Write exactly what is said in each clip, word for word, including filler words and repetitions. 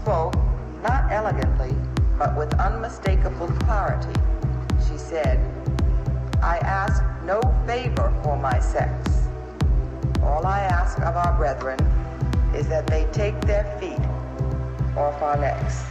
spoke, not elegantly, but with unmistakable clarity. She said, "I ask no favor for my sex. All I ask of our brethren is that they take their feet off our necks."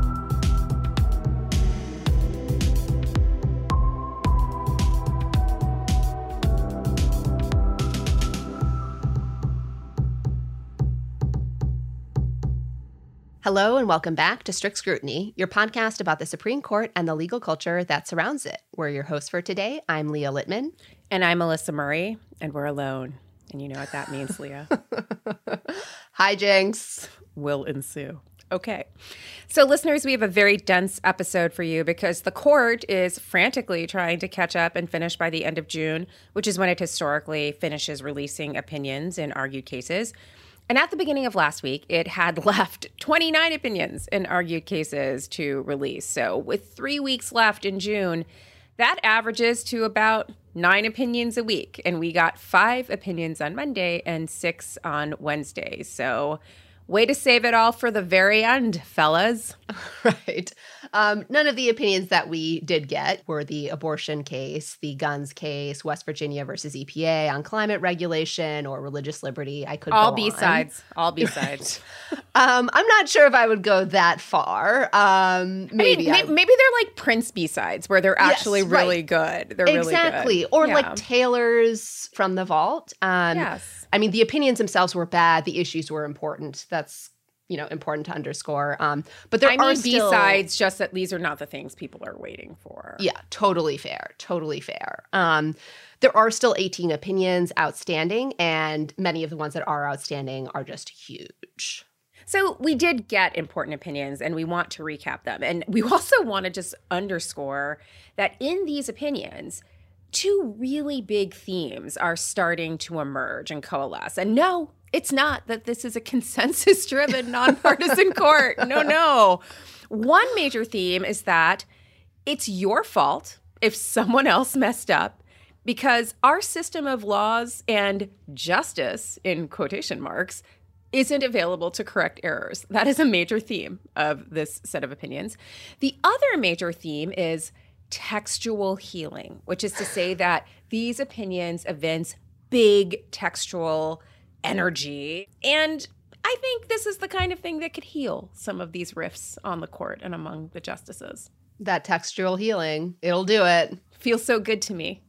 Hello and welcome back to Strict Scrutiny, your podcast about the Supreme Court and the legal culture that surrounds it. We're your hosts for today. I'm Leah Littman. And I'm Melissa Murray, and we're alone. And you know what that means, Leah. Hijinks will ensue. Okay. So listeners, we have a very dense episode for you because the court is frantically trying to catch up and finish by the end of June, which is when it historically finishes releasing opinions in argued cases. And at the beginning of last week, it had left twenty-nine opinions in argued cases to release. So with three weeks left in June, that averages to about nine opinions a week. And we got five opinions on Monday and six on Wednesday. So way to save it all for the very end, fellas. Right. Um, none of the opinions that we did get were the abortion case, the guns case, West Virginia versus E P A on climate regulation or religious liberty. I could all go B-sides. on. All B-sides. um, I'm not sure if I would go that far. Um, maybe I mean, I, maybe they're like Prince B-sides where they're actually yes, really right. good. They're exactly. really good. Or yeah. like Taylor's from the vault. Um, yes. I mean, the opinions themselves were bad. The issues were important. That's, you know, important to underscore. Um, but there I are mean, still B-sides, just that these are not the things people are waiting for. Yeah, totally fair. Totally fair. Um, there are still eighteen opinions outstanding, and many of the ones that are outstanding are just huge. So we did get important opinions, and we want to recap them. And we also want to just underscore that in these opinions, two really big themes are starting to emerge and coalesce. And no, it's not that this is a consensus-driven, nonpartisan court. No, no. One major theme is that it's your fault if someone else messed up because our system of laws and justice, in quotation marks, isn't available to correct errors. That is a major theme of this set of opinions. The other major theme is textual healing, which is to say that these opinions evince big textual energy. And I think this is the kind of thing that could heal some of these rifts on the court and among the justices. That textual healing, it'll do it. Feels so good to me.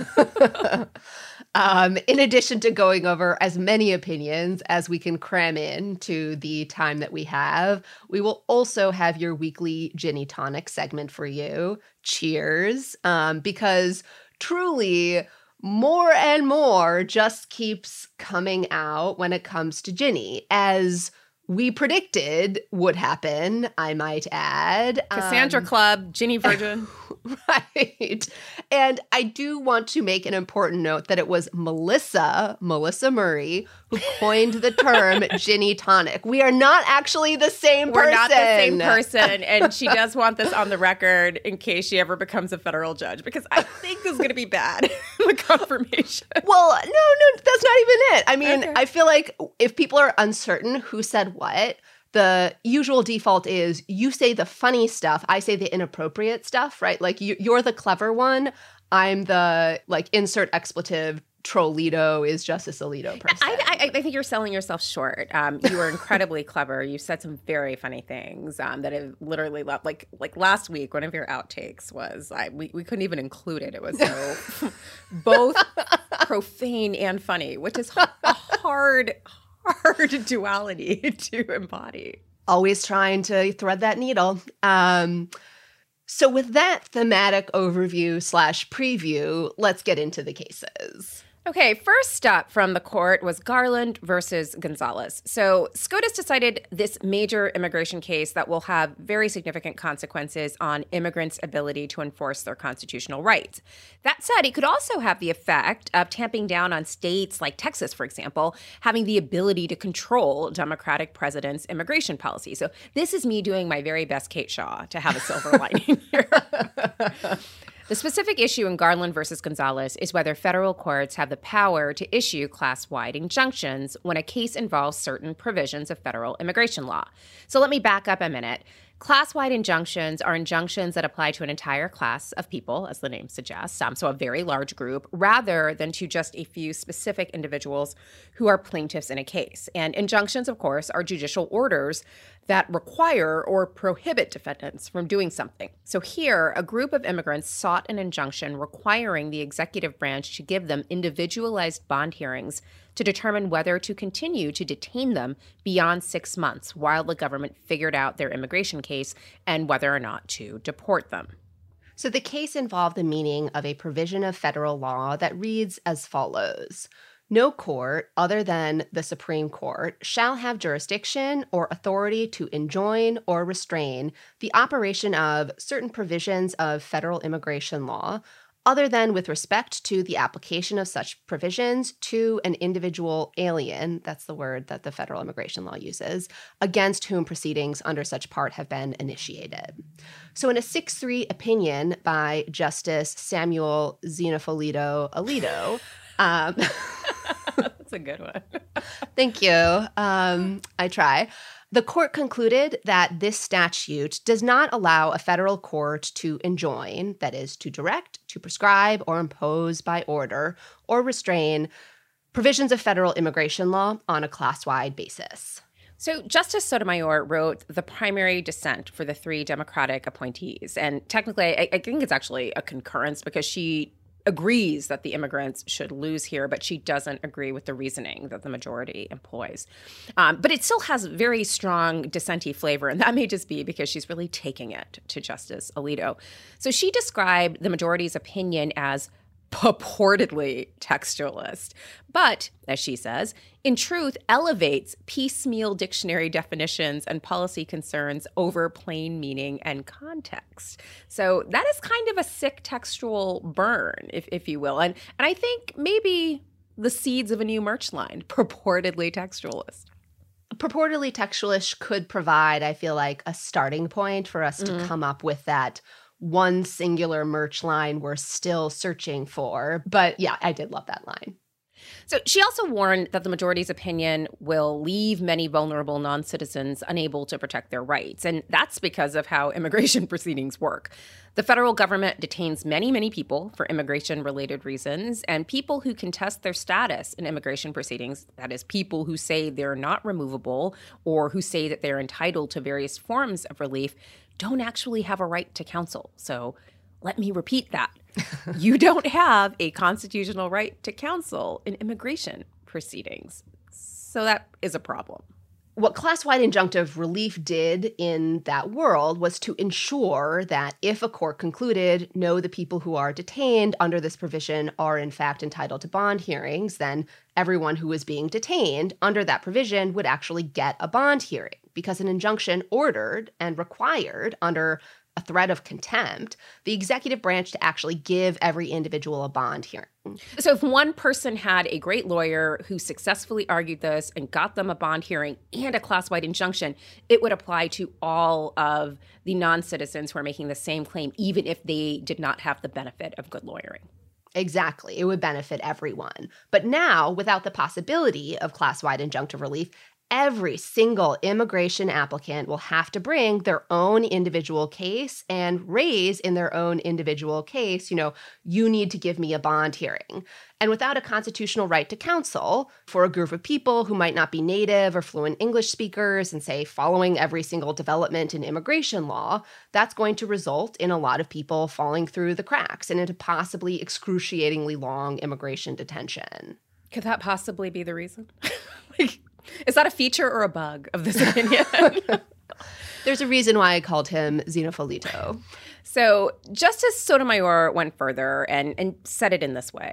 um, in addition to going over as many opinions as we can cram in to the time that we have, we will also have your weekly Ginny Tonic segment for you. Cheers. Um, because truly, more and more just keeps coming out when it comes to Ginny, as we predicted would happen, I might add. Cassandra um, Club, Ginny Virgin. Right. And I do want to make an important note that it was Melissa, Melissa Murray, who coined the term Ginny Tonic. We are not actually the same person. We're not the same person. And she does want this on the record in case she ever becomes a federal judge, because I think this is going to be bad, the confirmation. Well, no, no, that's not even it. I mean, Okay. I feel like if people are uncertain who said what, the usual default is you say the funny stuff, I say the inappropriate stuff, right? Like you, you're the clever one. I'm the, like, insert expletive, Trollito is Justice Alito person. I, I, I think you're selling yourself short. Um, you were incredibly clever. You said some very funny things um, that have literally left. Like like last week, one of your outtakes was I we, we couldn't even include it. It was so both profane and funny, which is a hard hard duality to embody. Always trying to thread that needle. Um, so with that thematic overview slash preview, let's get into the cases. Okay, first up from the court was Garland versus Gonzalez. So SCOTUS decided this major immigration case that will have very significant consequences on immigrants' ability to enforce their constitutional rights. That said, it could also have the effect of tamping down on states like Texas, for example, having the ability to control Democratic presidents' immigration policy. So this is me doing my very best Kate Shaw to have a silver lining here. The specific issue in Garland versus Gonzalez is whether federal courts have the power to issue class-wide injunctions when a case involves certain provisions of federal immigration law. So let me back up a minute. Class-wide injunctions are injunctions that apply to an entire class of people, as the name suggests, um, so a very large group, rather than to just a few specific individuals who are plaintiffs in a case. And injunctions, of course, are judicial orders that require or prohibit defendants from doing something. So here, a group of immigrants sought an injunction requiring the executive branch to give them individualized bond hearings to determine whether to continue to detain them beyond six months while the government figured out their immigration case and whether or not to deport them. So the case involved the meaning of a provision of federal law that reads as follows. No court, other than the Supreme Court, shall have jurisdiction or authority to enjoin or restrain the operation of certain provisions of federal immigration law, other than with respect to the application of such provisions to an individual alien, that's the word that the federal immigration law uses, against whom proceedings under such part have been initiated. So in a six three opinion by Justice Samuel Zinofilito Alito, um, that's a good one. Thank you. Um, I try. The court concluded that this statute does not allow a federal court to enjoin, that is, to direct, to prescribe, or impose by order, or restrain provisions of federal immigration law on a class-wide basis. So Justice Sotomayor wrote the primary dissent for the three Democratic appointees. And technically, I, I think it's actually a concurrence because she agrees that the immigrants should lose here, but she doesn't agree with the reasoning that the majority employs. Um, but it still has very strong dissentee flavor, and that may just be because she's really taking it to Justice Alito. So she described the majority's opinion as purportedly textualist, but, as she says, in truth elevates piecemeal dictionary definitions and policy concerns over plain meaning and context. So that is kind of a sick textual burn, if, if you will. And, and I think maybe the seeds of a new merch line, purportedly textualist. Purportedly textualist could provide, I feel like, a starting point for us mm-hmm. to come up with that one singular merch line we're still searching for. But yeah, I did love that line. So she also warned that the majority's opinion will leave many vulnerable non-citizens unable to protect their rights. And that's because of how immigration proceedings work. The federal government detains many, many people for immigration-related reasons, and people who contest their status in immigration proceedings, that is, people who say they're not removable or who say that they're entitled to various forms of relief, don't actually have a right to counsel. So let me repeat that. You don't have a constitutional right to counsel in immigration proceedings. So that is a problem. What class-wide injunctive relief did in that world was to ensure that if a court concluded, no, the people who are detained under this provision are in fact entitled to bond hearings, then everyone who is being detained under that provision would actually get a bond hearing, because an injunction ordered and required under a threat of contempt the executive branch to actually give every individual a bond hearing. So if one person had a great lawyer who successfully argued this and got them a bond hearing and a class-wide injunction, it would apply to all of the non-citizens who are making the same claim, even if they did not have the benefit of good lawyering. Exactly. It would benefit everyone. But now, without the possibility of class-wide injunctive relief, every single immigration applicant will have to bring their own individual case and raise in their own individual case, you know, you need to give me a bond hearing. And without a constitutional right to counsel for a group of people who might not be native or fluent English speakers and, say, following every single development in immigration law, that's going to result in a lot of people falling through the cracks and into possibly excruciatingly long immigration detention. Could that possibly be the reason? like, Is that a feature or a bug of this opinion? There's a reason why I called him Zinofilito. So Justice Sotomayor went further and, and said it in this way.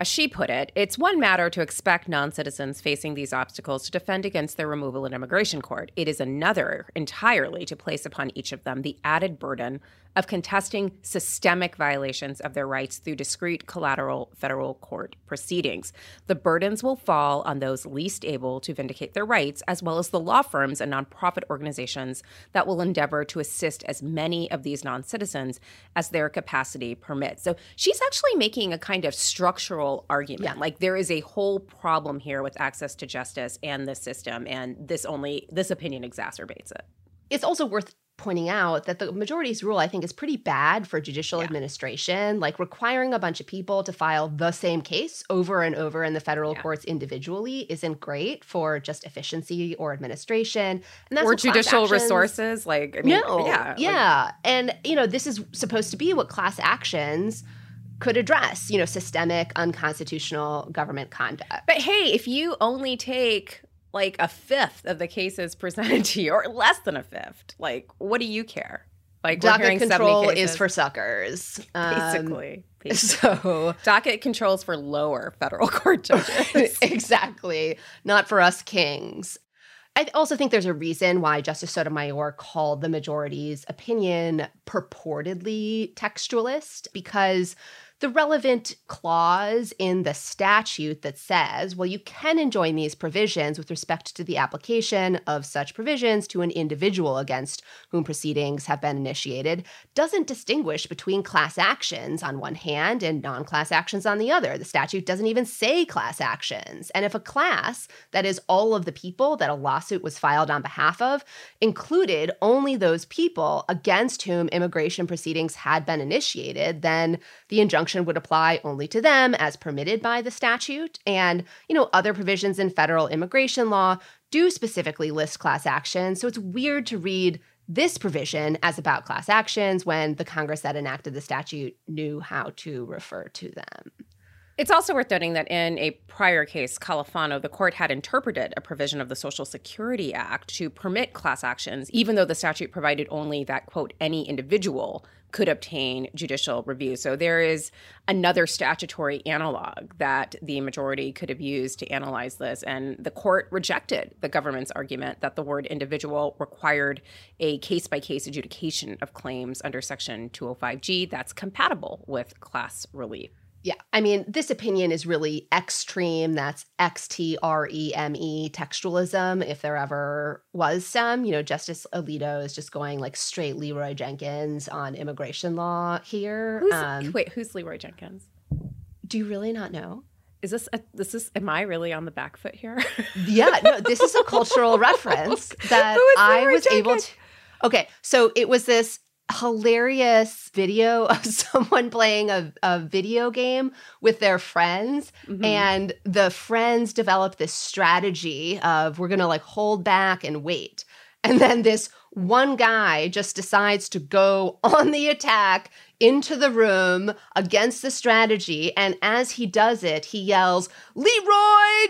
As she put it, it's one matter to expect non-citizens facing these obstacles to defend against their removal in immigration court. It is another entirely to place upon each of them the added burden of contesting systemic violations of their rights through discrete collateral federal court proceedings. The burdens will fall on those least able to vindicate their rights, as well as the law firms and nonprofit organizations that will endeavor to assist as many of these non-citizens as their capacity permits. So she's actually making a kind of structural argument. Yeah. Like there is a whole problem here with access to justice and the system, and this only this opinion exacerbates it. It's also worth pointing out that the majority's rule, I think, is pretty bad for judicial Yeah. administration. Like requiring a bunch of people to file the same case over and over in the federal Yeah. courts individually isn't great for just efficiency or administration. And that's Or what class judicial actions- resources. Like, I mean, no, yeah. yeah. like- and, you know, this is supposed to be what class actions could address, you know, systemic, unconstitutional government conduct. But hey, if you only take like a fifth of the cases presented to you, or less than a fifth, like, what do you care? Like, we're Docket hearing control seventy is cases. for suckers. Um, Basically. basically. So Docket controls for lower federal court judges. exactly. Not for us kings. I also think there's a reason why Justice Sotomayor called the majority's opinion purportedly textualist, because the relevant clause in the statute that says, well, you can enjoin these provisions with respect to the application of such provisions to an individual against whom proceedings have been initiated, doesn't distinguish between class actions on one hand and non-class actions on the other. The statute doesn't even say class actions. And if a class, that is all of the people that a lawsuit was filed on behalf of, included only those people against whom immigration proceedings had been initiated, then the injunction would apply only to them as permitted by the statute. And, you know, other provisions in federal immigration law do specifically list class actions. So it's weird to read this provision as about class actions when the Congress that enacted the statute knew how to refer to them. It's also worth noting that in a prior case, Califano, the court had interpreted a provision of the Social Security Act to permit class actions, even though the statute provided only that, quote, any individual could obtain judicial review. So there is another statutory analog that the majority could have used to analyze this. And the court rejected the government's argument that the word individual required a case-by-case adjudication of claims under Section two oh five G that's compatible with class relief. Yeah, I mean, this opinion is really extreme. That's X T R E M E textualism, if there ever was some. You know, Justice Alito is just going like straight Leroy Jenkins on immigration law here. Who's, Um, wait, who's Leroy Jenkins? do you really not know? Is this, a, this is, am I really on the back foot here? Yeah, no, this is a cultural reference that Who is I Leroy was able Jenkins? to. Okay, so it was this hilarious video of someone playing a, a video game with their friends, Mhm. and the friends developed this strategy of we're gonna like hold back and wait, and then this one guy just decides to go on the attack into the room against the strategy, and as he does it, he yells, "Leroy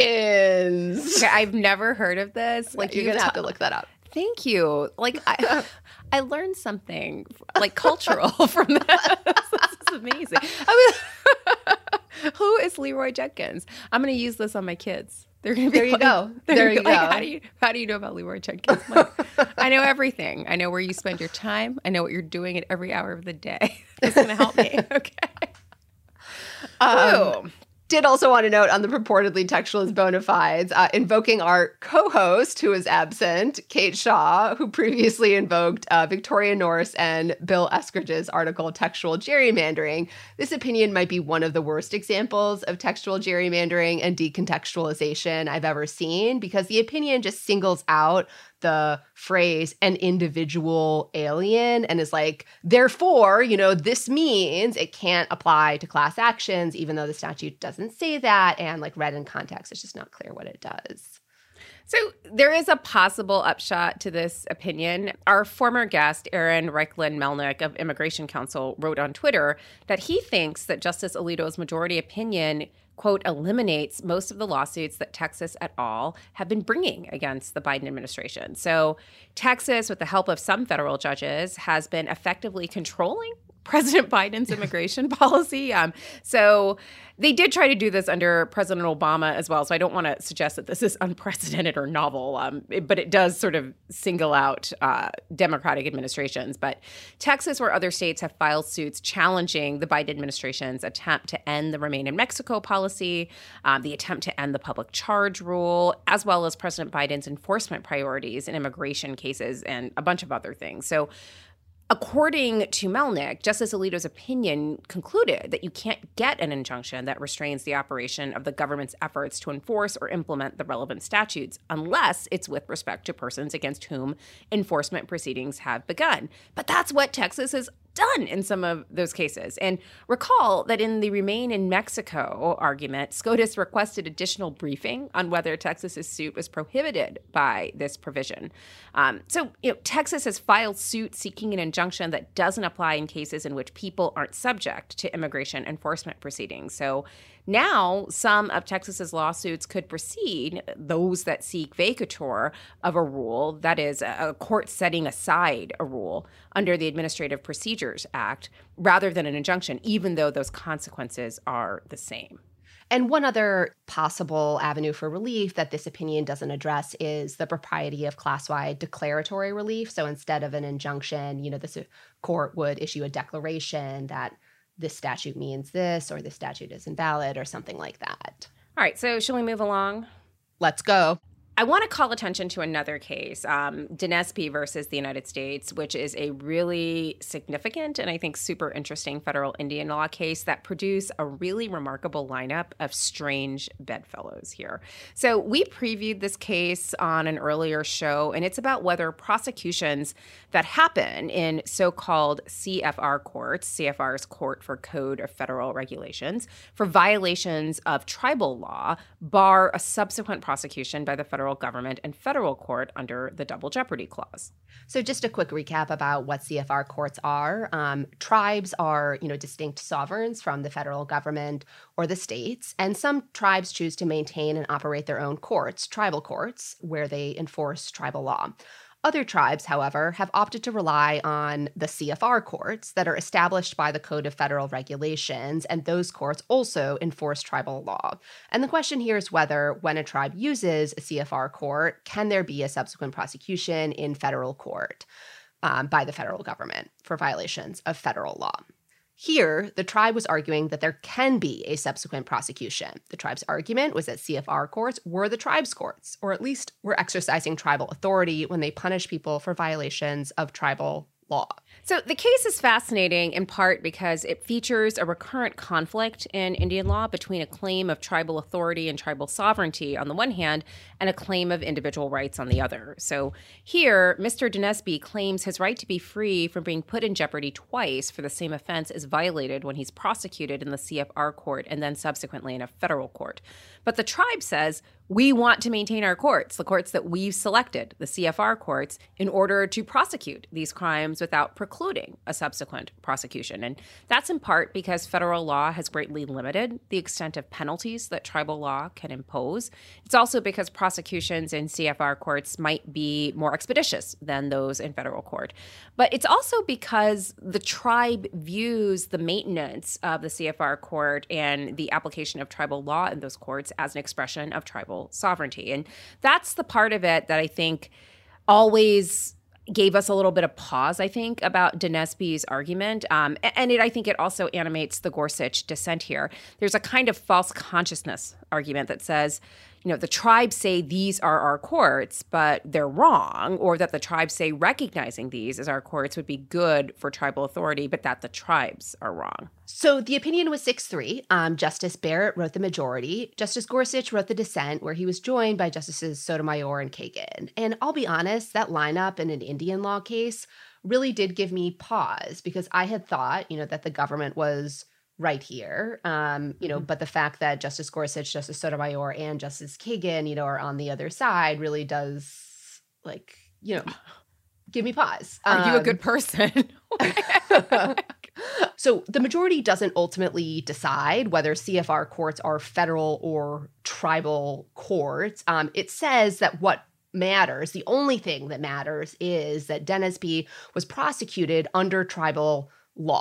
Jenkins!" Okay, I've never heard of this. Like, you're you've gonna have ta- to look that up. Thank you. Like I, I learned something like cultural from this. This is amazing. I mean, who is Leroy Jenkins? I'm going to use this on my kids. They're going to be There you like, go. they're There gonna you be like, go. How do you how do you know about Leroy Jenkins? I'm like, I know everything. I know where you spend your time. I know what you're doing at every hour of the day. That's going to help me. Okay. Um, Woo. Did also want to note on the purportedly textualist bona fides, uh, invoking our co-host who is absent, Kate Shaw, who previously invoked uh, Victoria Norse and Bill Eskridge's article Textual Gerrymandering. This opinion might be one of the worst examples of textual gerrymandering and decontextualization I've ever seen, because the opinion just singles out the phrase an individual alien and is like, therefore, you know, this means it can't apply to class actions, even though the statute doesn't say that. And like read in context, it's just not clear what it does. So there is a possible upshot to this opinion. Our former guest, Aaron Reichlin Melnick of Immigration Council, wrote on Twitter that he thinks that Justice Alito's majority opinion, quote, eliminates most of the lawsuits that Texas et al. Have been bringing against the Biden administration. So Texas, with the help of some federal judges, has been effectively controlling President Biden's immigration policy. Um, so they did try to do this under President Obama as well. So I don't want to suggest that this is unprecedented or novel, um, it, but it does sort of single out uh, Democratic administrations. But Texas or other states have filed suits challenging the Biden administration's attempt to end the Remain in Mexico policy, um, the attempt to end the public charge rule, as well as President Biden's enforcement priorities in immigration cases and a bunch of other things. So according to Melnick, Justice Alito's opinion concluded that you can't get an injunction that restrains the operation of the government's efforts to enforce or implement the relevant statutes unless it's with respect to persons against whom enforcement proceedings have begun. But that's what Texas has done in some of those cases. And recall that in the Remain in Mexico argument, SCOTUS requested additional briefing on whether Texas's suit was prohibited by this provision. Um, so, you know, Texas has filed suit seeking an injunction that doesn't apply in cases in which people aren't subject to immigration enforcement proceedings. So now some of Texas's lawsuits could proceed, those that seek vacatur of a rule, that is, a court setting aside a rule under the Administrative Procedures Act, rather than an injunction, even though those consequences are the same. And one other possible avenue for relief that this opinion doesn't address is the propriety of class-wide declaratory relief. So instead of an injunction, you know, this court would issue a declaration that this statute means this, or this statute is invalid, or something like that. All right, so shall we move along? Let's go. I want to call attention to another case, um, Dinesby versus the United States, which is a really significant and I think super interesting federal Indian law case that produced a really remarkable lineup of strange bedfellows here. So we previewed this case on an earlier show, and it's about whether prosecutions that happen in so-called C F R courts, C F R is Court for Code of Federal Regulations, for violations of tribal law, bar a subsequent prosecution by the federal government and federal court under the Double Jeopardy Clause. So just a quick recap about what C F R courts are. Um, tribes are, you know, distinct sovereigns from the federal government or the states, and some tribes choose to maintain and operate their own courts, tribal courts, where they enforce tribal law. Other tribes, however, have opted to rely on the C F R courts that are established by the Code of Federal Regulations, and those courts also enforce tribal law. And the question here is whether, when a tribe uses a C F R court, can there be a subsequent prosecution in federal court um, by the federal government for violations of federal law. Here, the tribe was arguing that there can be a subsequent prosecution. The tribe's argument was that C F R courts were the tribe's courts, or at least were exercising tribal authority when they punish people for violations of tribal law. So the case is fascinating in part because it features a recurrent conflict in Indian law between a claim of tribal authority and tribal sovereignty on the one hand and a claim of individual rights on the other. So here, Mister Dinesby claims his right to be free from being put in jeopardy twice for the same offense is violated when he's prosecuted in the C F R court and then subsequently in a federal court. But the tribe says, we want to maintain our courts, the courts that we've selected, the C F R courts, in order to prosecute these crimes without precluding a subsequent prosecution. And that's in part because federal law has greatly limited the extent of penalties that tribal law can impose. It's also because prosecutions in C F R courts might be more expeditious than those in federal court. But it's also because the tribe views the maintenance of the C F R court and the application of tribal law in those courts as an expression of tribal sovereignty. And that's the part of it that I think always gave us a little bit of pause, I think, about Dinesby's argument. Um, and it, I think it also animates the Gorsuch dissent here. There's a kind of false consciousness argument that says, you know, the tribes say these are our courts, but they're wrong, or that the tribes say recognizing these as our courts would be good for tribal authority, but that the tribes are wrong. So the opinion was six three. Um, Justice Barrett wrote the majority. Justice Gorsuch wrote the dissent, where he was joined by Justices Sotomayor and Kagan. And I'll be honest, that lineup in an Indian law case really did give me pause, because I had thought, you know, that the government was right here, um, you know, but the fact that Justice Gorsuch, Justice Sotomayor, and Justice Kagan, you know, are on the other side really does, like, you know, give me pause. Are um, you a good person? So the majority doesn't ultimately decide whether C F R courts are federal or tribal courts. Um, it says that what matters, the only thing that matters, is that Dinesby was prosecuted under tribal law.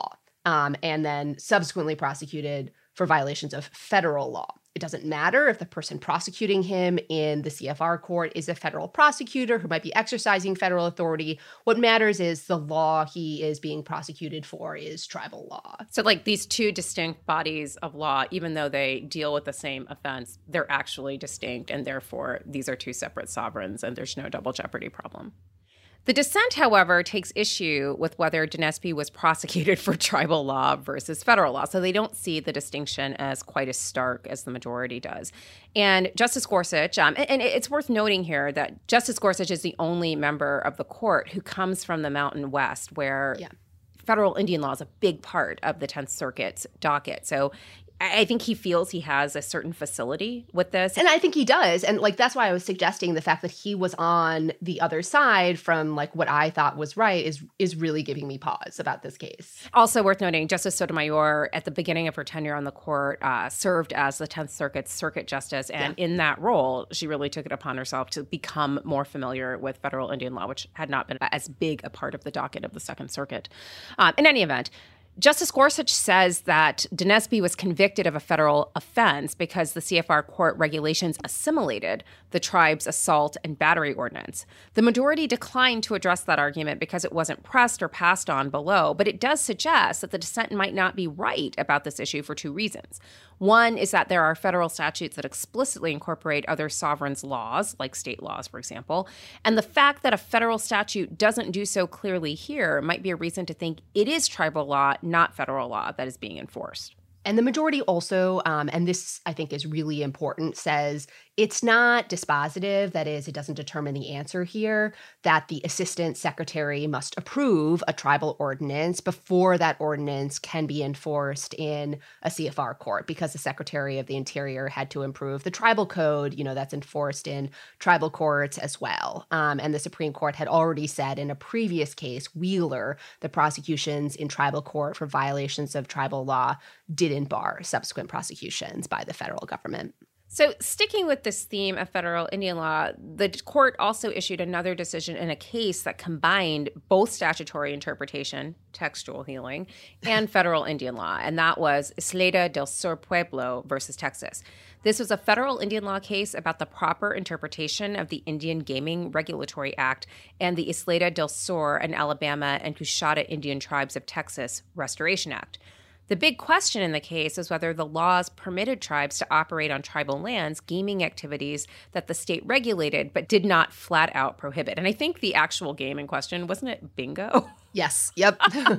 um, and then subsequently prosecuted for violations of federal law. It doesn't matter if the person prosecuting him in the C F R court is a federal prosecutor who might be exercising federal authority. What matters is the law he is being prosecuted for is tribal law. So like these two distinct bodies of law, even though they deal with the same offense, they're actually distinct, and therefore these are two separate sovereigns and there's no double jeopardy problem. The dissent, however, takes issue with whether Dinespy was prosecuted for tribal law versus federal law. So they don't see the distinction as quite as stark as the majority does. And Justice Gorsuch, um, and it's worth noting here that Justice Gorsuch is the only member of the court who comes from the Mountain West, where yeah. federal Indian law is a big part of the Tenth Circuit's docket. So I think he feels he has a certain facility with this. And I think he does. And like, that's why I was suggesting the fact that he was on the other side from like what I thought was right is is really giving me pause about this case. Also worth noting, Justice Sotomayor, at the beginning of her tenure on the court, uh, served as the Tenth Circuit's circuit justice. And yeah. in that role, she really took it upon herself to become more familiar with federal Indian law, which had not been as big a part of the docket of the Second Circuit. Um, in any event, Justice Gorsuch says that Dinespy was convicted of a federal offense because the C F R court regulations assimilated the tribe's assault and battery ordinance. The majority declined to address that argument because it wasn't pressed or passed on below, but it does suggest that the dissent might not be right about this issue for two reasons. One is that there are federal statutes that explicitly incorporate other sovereigns' laws, like state laws, for example, and the fact that a federal statute doesn't do so clearly here might be a reason to think it is tribal law, not federal law, that is being enforced. And the majority also, um, and this I think is really important, says it's not dispositive, that is, it doesn't determine the answer here, that the assistant secretary must approve a tribal ordinance before that ordinance can be enforced in a C F R court, because the Secretary of the Interior had to improve the tribal code, you know, that's enforced in tribal courts as well. Um, and the Supreme Court had already said in a previous case, Wheeler, the prosecutions in tribal court for violations of tribal law didn't bar subsequent prosecutions by the federal government. So sticking with this theme of federal Indian law, the court also issued another decision in a case that combined both statutory interpretation, textual healing, and federal Indian law, and that was Isleta del Sur Pueblo versus Texas. This was a federal Indian law case about the proper interpretation of the Indian Gaming Regulatory Act and the Isleta del Sur and Alabama and Coushatta Indian Tribes of Texas Restoration Act. The big question in the case is whether the laws permitted tribes to operate on tribal lands gaming activities that the state regulated but did not flat out prohibit. And I think the actual game in question, wasn't it bingo? Yes. Yep.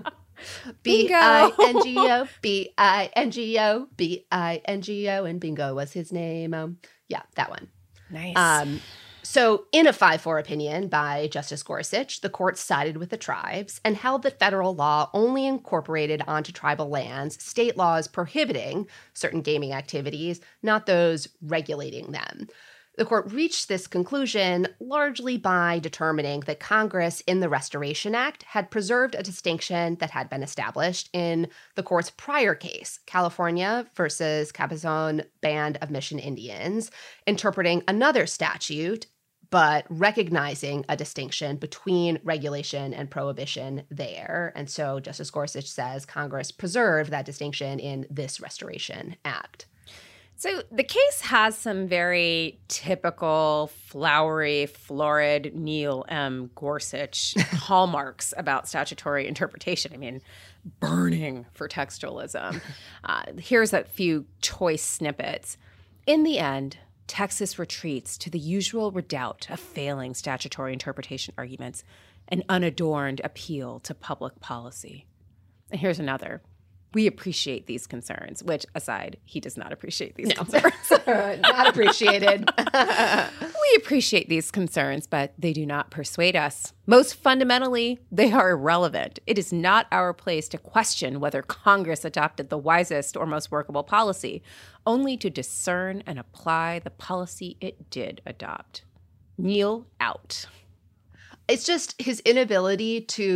B I N G O, B I N G O, B I N G O, and bingo was his name. Um, yeah, that one. Nice. Um, So in a five four opinion by Justice Gorsuch, the court sided with the tribes and held that federal law only incorporated onto tribal lands state laws prohibiting certain gaming activities, not those regulating them. The court reached this conclusion largely by determining that Congress in the Restoration Act had preserved a distinction that had been established in the court's prior case, California versus Cabazon Band of Mission Indians, interpreting another statute but recognizing a distinction between regulation and prohibition there. And so Justice Gorsuch says Congress preserved that distinction in this Restoration Act. So the case has some very typical, flowery, florid Neil M. Gorsuch hallmarks about statutory interpretation. I mean, burning for textualism. Uh, here's a few choice snippets. In the end, Texas retreats to the usual redoubt of failing statutory interpretation arguments, an unadorned appeal to public policy. And here's another. We appreciate these concerns, which, aside, he does not appreciate these no. concerns. Not appreciated. We appreciate these concerns, but they do not persuade us. Most fundamentally, they are irrelevant. It is not our place to question whether Congress adopted the wisest or most workable policy, only to discern and apply the policy it did adopt. Kneel out. It's just his inability to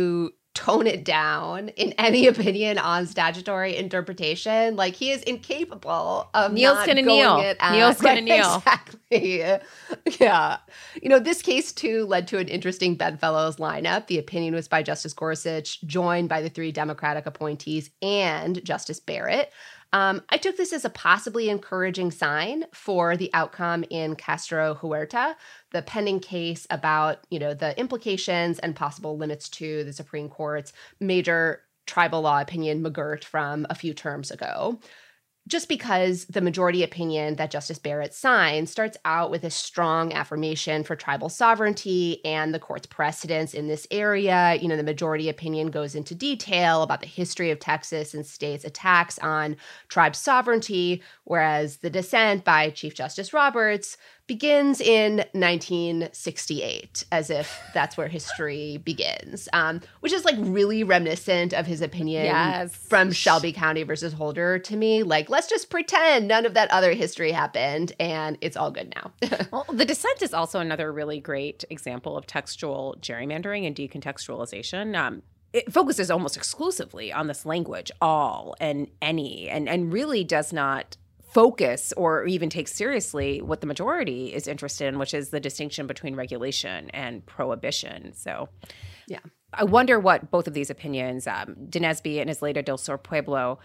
tone it down in any opinion on statutory interpretation. Like, he is incapable of Neil's not gonna going kneel. it at, Neil's gonna right, kneel. Exactly. Yeah. You know, this case, too, led to an interesting bedfellows lineup. The opinion was by Justice Gorsuch, joined by the three Democratic appointees and Justice Barrett. Um, I took this as a possibly encouraging sign for the outcome in Castro Huerta, the pending case about, you know, the implications and possible limits to the Supreme Court's major tribal law opinion, McGirt, from a few terms ago. Just because the majority opinion that Justice Barrett signed starts out with a strong affirmation for tribal sovereignty and the court's precedents in this area. You know, the majority opinion goes into detail about the history of Texas and states' attacks on tribe sovereignty, whereas the dissent by Chief Justice Roberts begins in nineteen sixty-eight, as if that's where history begins, um, which is like really reminiscent of his opinion Yes. from Shelby County versus Holder to me. Like, let's just pretend none of that other history happened and it's all good now. Well, the dissent is also another really great example of textual gerrymandering and decontextualization. Um, it focuses almost exclusively on this language, all and any, and, and really does not focus or even take seriously what the majority is interested in, which is the distinction between regulation and prohibition. So Yeah. I wonder what both of these opinions, um, Dinesby and Isleta del Sur Pueblo,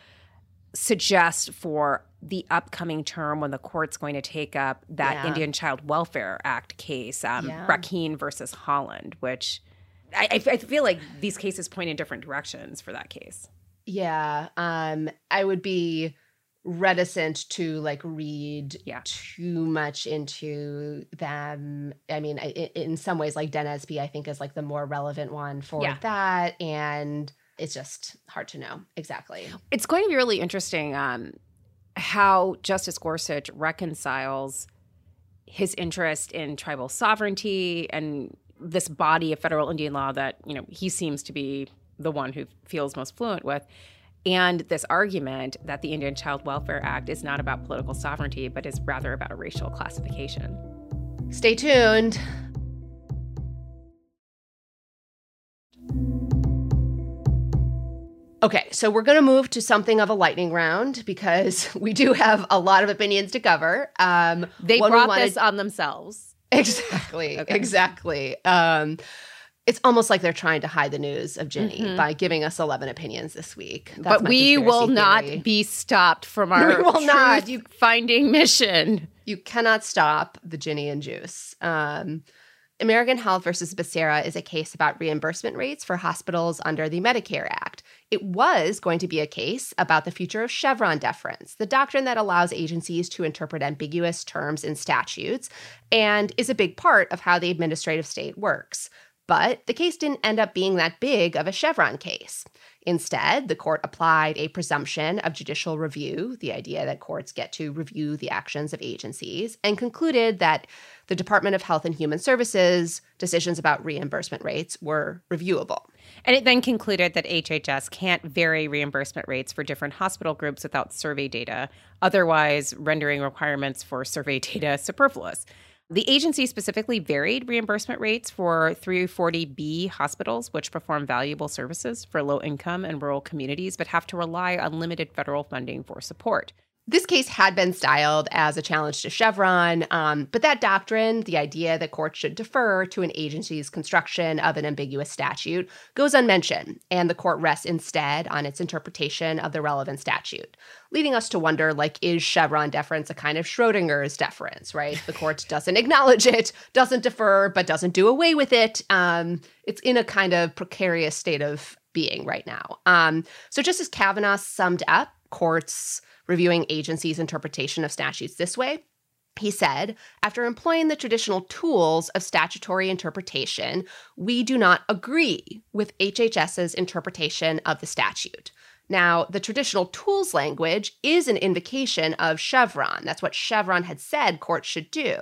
suggest for the upcoming term when the court's going to take up that Yeah. Indian Child Welfare Act case, um, Yeah. Rakeen versus Holland, which I, I I feel like these cases point in different directions for that case. Yeah. Um, I would be reticent to like read Yeah. too much into them. I mean, I, in some ways, like Dinesby, I think is like the more relevant one for Yeah. that. And it's just hard to know exactly. It's going to be really interesting um, how Justice Gorsuch reconciles his interest in tribal sovereignty and this body of federal Indian law that, you know, he seems to be the one who feels most fluent with, and this argument that the Indian Child Welfare Act is not about political sovereignty, but is rather about a racial classification. Stay tuned. Okay, so we're going to move to something of a lightning round because we do have a lot of opinions to cover. Um, They one we brought wanted- this on themselves. Exactly, Okay. exactly. Um, it's almost like they're trying to hide the news of Ginny Mhm. by giving us eleven opinions this week. That's But my we will conspiracy not theory. be stopped from our We will not. You- finding mission. You cannot stop the Ginny and Juice. Um, American Health versus Becerra is a case about reimbursement rates for hospitals under the Medicare Act. It was going to be a case about the future of Chevron deference, the doctrine that allows agencies to interpret ambiguous terms in statutes and is a big part of how the administrative state works. But the case didn't end up being that big of a Chevron case. Instead, the court applied a presumption of judicial review, the idea that courts get to review the actions of agencies, and concluded that the Department of Health and Human Services decisions about reimbursement rates were reviewable. And it then concluded that H H S can't vary reimbursement rates for different hospital groups without survey data, otherwise rendering requirements for survey data superfluous. The agency specifically varied reimbursement rates for three forty B hospitals, which perform valuable services for low-income and rural communities, but have to rely on limited federal funding for support. This case had been styled as a challenge to Chevron, um, but that doctrine, the idea that courts should defer to an agency's construction of an ambiguous statute, goes unmentioned, and the court rests instead on its interpretation of the relevant statute, leading us to wonder, like, is Chevron deference a kind of Schrodinger's deference, right? The court doesn't acknowledge it, doesn't defer, but doesn't do away with it. Um, it's in a kind of precarious state of being right now. Um, so just as Kavanaugh summed up courts reviewing agencies' interpretation of statutes this way, he said, after employing the traditional tools of statutory interpretation, we do not agree with H H S's interpretation of the statute. Now, the traditional tools language is an invocation of Chevron. That's what Chevron had said courts should do.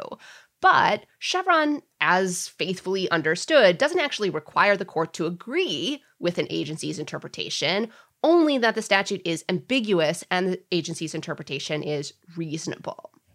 But Chevron, as faithfully understood, doesn't actually require the court to agree with an agency's interpretation, only that the statute is ambiguous and the agency's interpretation is reasonable.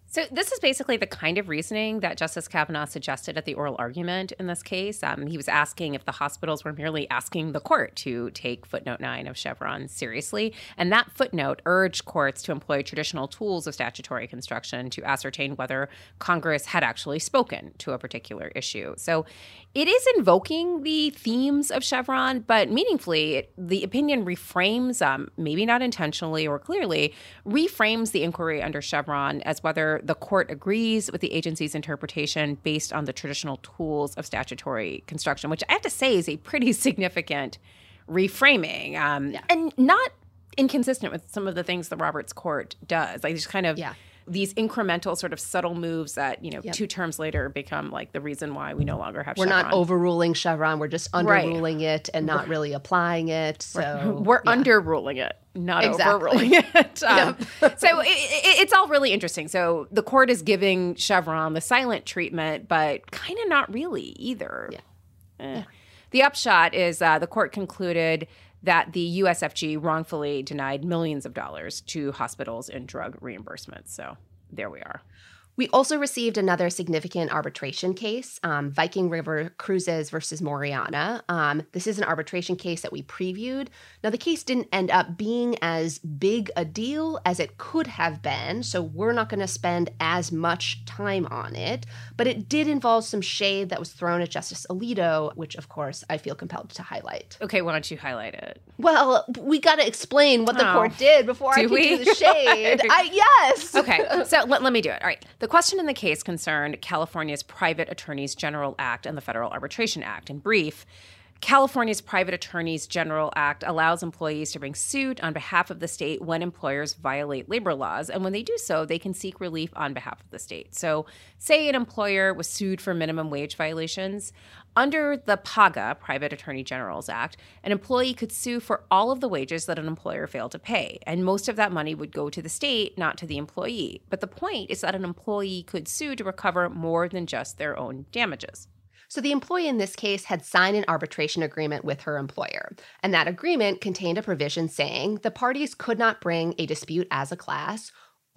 So this is basically the kind of reasoning that Justice Kavanaugh suggested at the oral argument in this case. Um, he was asking if the hospitals were merely asking the court to take footnote nine of Chevron seriously. And that footnote urged courts to employ traditional tools of statutory construction to ascertain whether Congress had actually spoken to a particular issue. So it is invoking the themes of Chevron, but meaningfully, it, the opinion reframes, um, maybe not intentionally or clearly, reframes the inquiry under Chevron as whether the court agrees with the agency's interpretation based on the traditional tools of statutory construction, which I have to say is a pretty significant reframing, um, yeah. and not inconsistent with some of the things the Roberts Court does. Like just kind of yeah. these incremental sort of subtle moves that, you know, yep. two terms later become like the reason why we no longer have we're Chevron. We're not overruling Chevron. We're just underruling right. it and not really applying it. So We're yeah. underruling it. Not exactly. overruling it. Um, yep. so it, it, it's all really interesting. So the court is giving Chevron the silent treatment, but kind of not really either. Yeah. Eh. Yeah. The upshot is uh, the court concluded that the U S F G wrongfully denied millions of dollars to hospitals in drug reimbursements. So there we are. We also received another significant arbitration case, um, Viking River Cruises versus Moriana. Um, this is an arbitration case that we previewed. Now, the case didn't end up being as big a deal as it could have been, so we're not going to spend as much time on it. But it did involve some shade that was thrown at Justice Alito, which, of course, I feel compelled to highlight. Okay, why don't you highlight it? Well, we got to explain what the oh. court did before do I can we? do the shade. I, yes! Okay, so let, let me do it. All right. The question in the case concerned California's Private Attorneys General Act and the Federal Arbitration Act. In brief, California's Private Attorneys General Act allows employees to bring suit on behalf of the state when employers violate labor laws. And when they do so, they can seek relief on behalf of the state. So say an employer was sued for minimum wage violations. Under the PAGA, Private Attorney General's Act, an employee could sue for all of the wages that an employer failed to pay. And most of that money would go to the state, not to the employee. But the point is that an employee could sue to recover more than just their own damages. So the employee in this case had signed an arbitration agreement with her employer, and that agreement contained a provision saying the parties could not bring a dispute as a class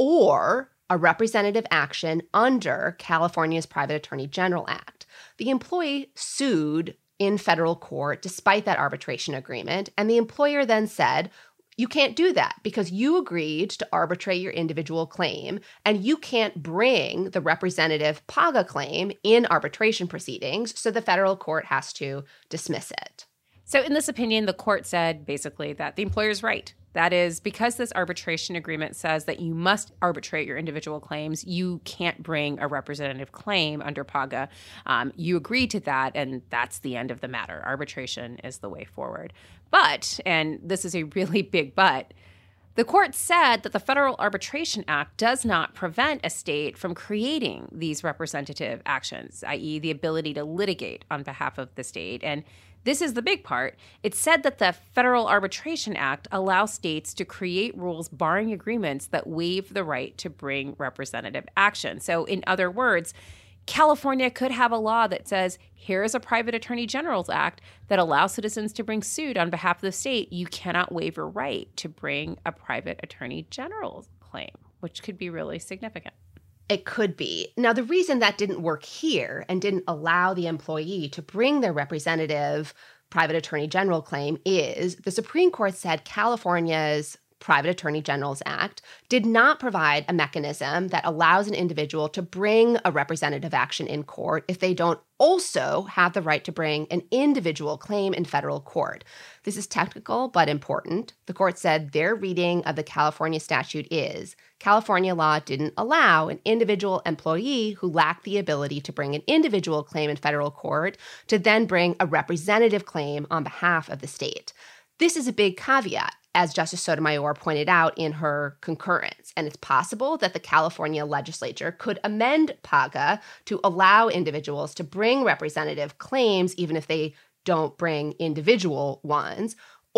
or a representative action under California's Private Attorney General Act. The employee sued in federal court despite that arbitration agreement, and the employer then said, you can't do that because you agreed to arbitrate your individual claim, and you can't bring the representative PAGA claim in arbitration proceedings, so the federal court has to dismiss it. So in this opinion, the court said basically that the employer's right. That is, because this arbitration agreement says that you must arbitrate your individual claims, you can't bring a representative claim under PAGA. Um, you agree to that, and that's the end of the matter. Arbitration is the way forward. But, and this is a really big but, the court said that the Federal Arbitration Act does not prevent a state from creating these representative actions, that is the ability to litigate on behalf of the state. And this is the big part. It said that the Federal Arbitration Act allows states to create rules barring agreements that waive the right to bring representative action. So in other words, California could have a law that says, here is a Private Attorney General's Act that allows citizens to bring suit on behalf of the state. You cannot waive your right to bring a Private Attorney General's claim, which could be really significant. It could be. Now, the reason that didn't work here and didn't allow the employee to bring their representative private attorney general claim is the Supreme Court said California's Private Attorney General's Act did not provide a mechanism that allows an individual to bring a representative action in court if they don't also have the right to bring an individual claim in federal court. This is technical but important. The court said their reading of the California statute is California law didn't allow an individual employee who lacked the ability to bring an individual claim in federal court to then bring a representative claim on behalf of the state. This is a big caveat, as Justice Sotomayor pointed out in her concurrence, and it's possible that the California legislature could amend PAGA to allow individuals to bring representative claims even if they don't bring individual ones,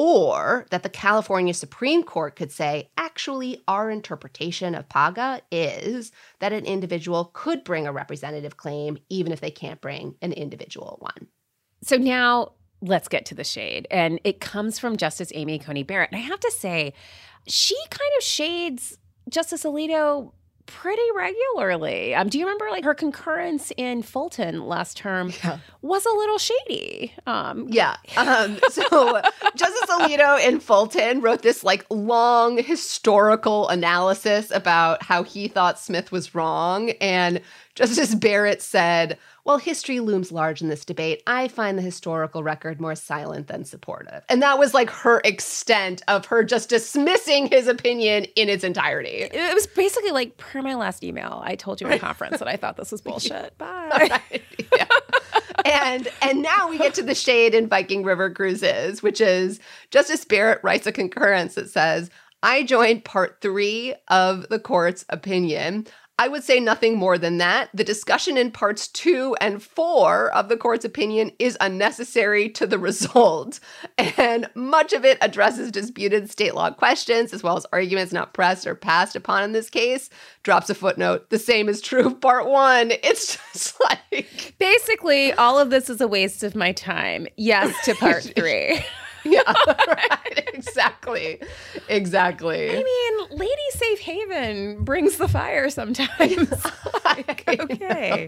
or that the California Supreme Court could say, actually, our interpretation of PAGA is that an individual could bring a representative claim even if they can't bring an individual one. So now let's get to the shade. And it comes from Justice Amy Coney Barrett. And I have to say, she kind of shades Justice Alito pretty regularly. Um, do you remember like her concurrence in Fulton last term yeah. was a little shady? Um, yeah. Um, so Justice Alito in Fulton wrote this like long historical analysis about how he thought Smith was wrong. And Justice Barrett said, "While history looms large in this debate, I find the historical record more silent than supportive." And that was like her extent of her just dismissing his opinion in its entirety. It was basically like, per my last email, I told you in conference that I thought this was bullshit. Bye. Right. Yeah. And and now we get to the shade in Viking River Cruises, which is Justice Barrett writes a concurrence that says, "I joined part three of the court's opinion. I would say nothing more than that. The discussion in parts two and four of the court's opinion is unnecessary to the result. And much of it addresses disputed state law questions, as well as arguments not pressed or passed upon in this case." Drops a footnote. "The same is true of part one." It's just like... Basically, all of this is a waste of my time. Yes to part three. Yeah, right. Exactly. Exactly. I mean, Lady Safe Haven brings the fire sometimes. Like, okay.